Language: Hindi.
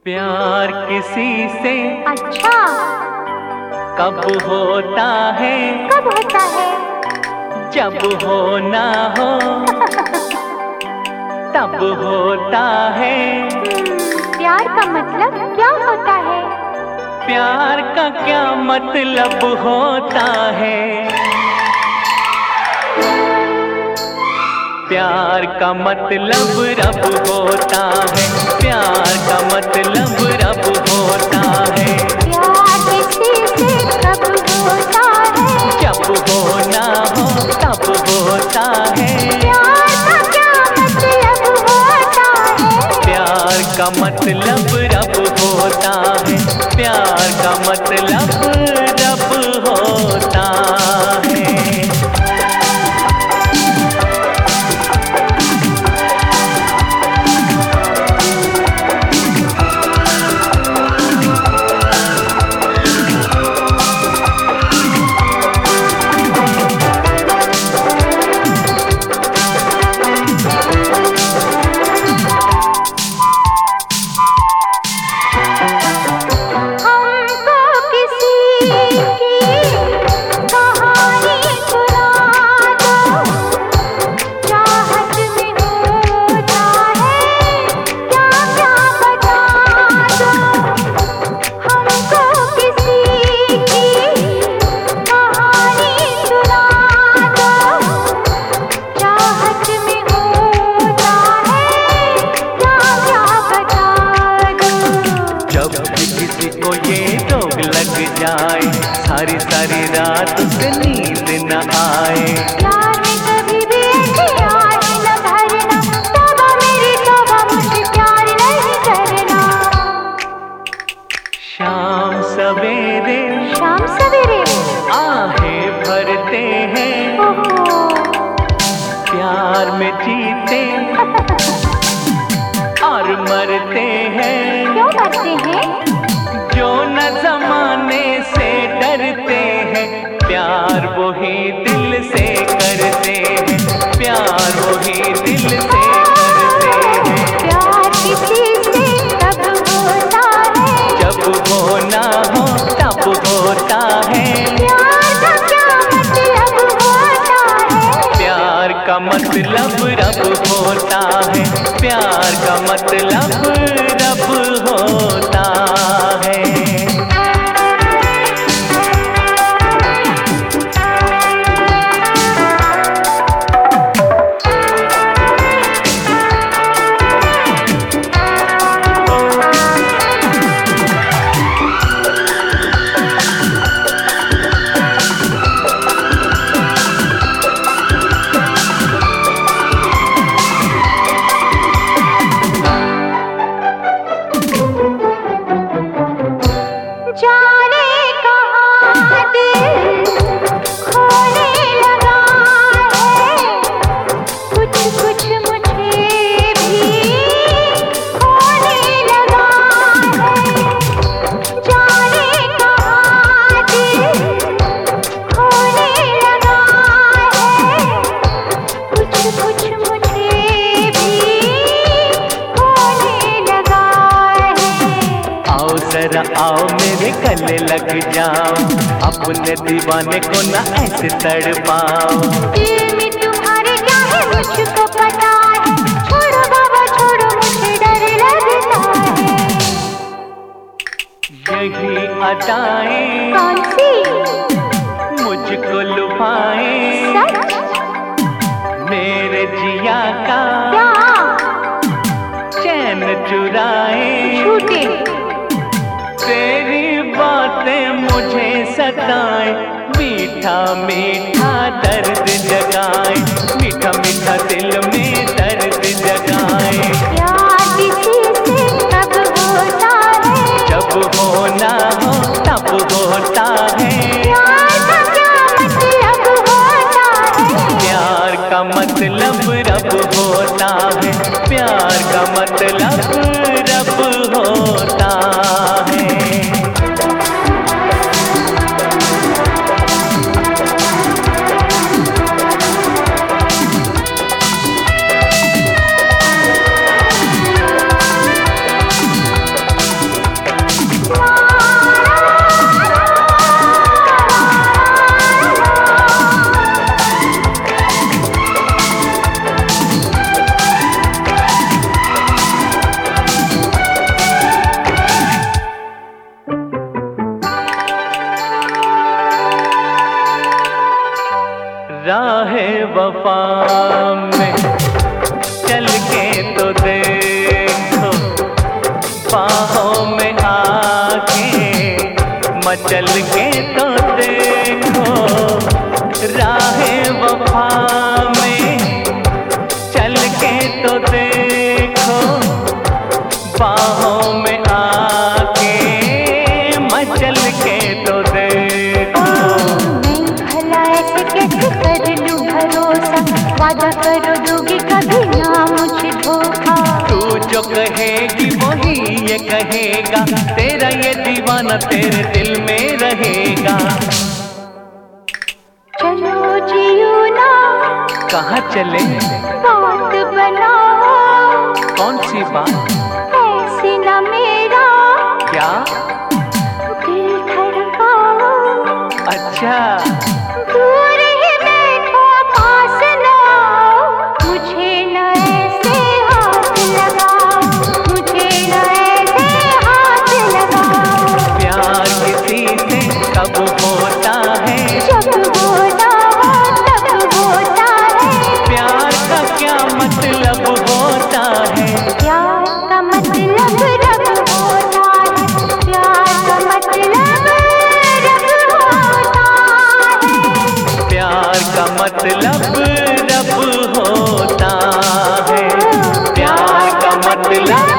प्यार किसी से अच्छा कब होता है? कब होता है? जब होना हो तब होता है। प्यार का मतलब क्या होता है? प्यार का क्या मतलब होता है? प्यार का मतलब रब होता है। प्यार का मतलब रब होता है। प्यार किसी से कब होता है? जब होना हो तब होता है। प्यार का क्या मतलब होता है? प्यार का मतलब रब होता है। प्यार का मतलब रब होता है। जाए सारी सारी रात उसे नींद न आए। प्यार में कभी भी ऐसी आए न भरना, तौबा मेरी तौबा मुझे प्यार नहीं करना। शाम सवेरे आहें भरते हैं, प्यार में जीते और मरते हैं। क्यों मरते हैं? जो न जमाने से डरते हैं, प्यार वही दिल से करते हैं। प्यार वही दिल से करते हैं। प्यार किसी से कब होता है? जब होना हो तब होता है। प्यार का क्या मतलब होता है? प्यार का मतलब रब होता है। प्यार का मतलब रब होता है। जाने कहाँ दिल खोने लगा है, कुछ कुछ मुझे भी होने लगा है। जाने कहाँ दिल खोने लगा है, कुछ कुछ मुझे भी होने लगा है। आओ जरा आओ मेरे गले लग जाओ, अपने दीवाने को ना ऐसे तड़पाओ। दिल में तुम्हारे क्या है मुझको पता है, छोड़ो बाबा छोड़ो मुझे डर लगता है। यही अदाएं कौन सी? मुझको लुभाएं, सच? मेरे जिया का क्या? चैन चुराए। झूठे। तेरी बातें मुझे सताए, मीठा मीठा दर्द जगाए। मीठा मीठा दिल में दर्द जगाए। प्यार किसी से कब होता है? जब होना हो तब होता है। प्यार का क्या मतलब होता है? प्यार का मतलब रब होता है। प्यार का मतलब रब होता है। राहे वफा में चल के तो देखो, बाहों में आके मचल के तो देखो। राहे वफा में चल के तो देखो, बाहों में आके मचल के तो देखो। भला ऐसे कैसे कर लूं भरोसा, वादा करो दोगे कभी ना मुझे धोखा। तू जो कहेगी वही ये कहेगा, तेरा ये दीवाना तेरे दिल में रहेगा। चलो जियो ना, कहाँ चले? बात बनाओ। कौन सी बात? ऐसे ना मेरा क्या? दिल धड़काओ। अच्छा, दूर ही बैठो पास ना आओ, मुझे न ऐसे हाथ लगाओ, मुझे न ऐसे हाथ लगाओ। प्यार किसी से कब होता है, जब होना हो तब होता है। प्यार का क्या मतलब होता है? प्यार का मतलब रब होता है, प्यार का मतलब रब होता है। प्यार का मतलब रब होता है, प्यार का मतलब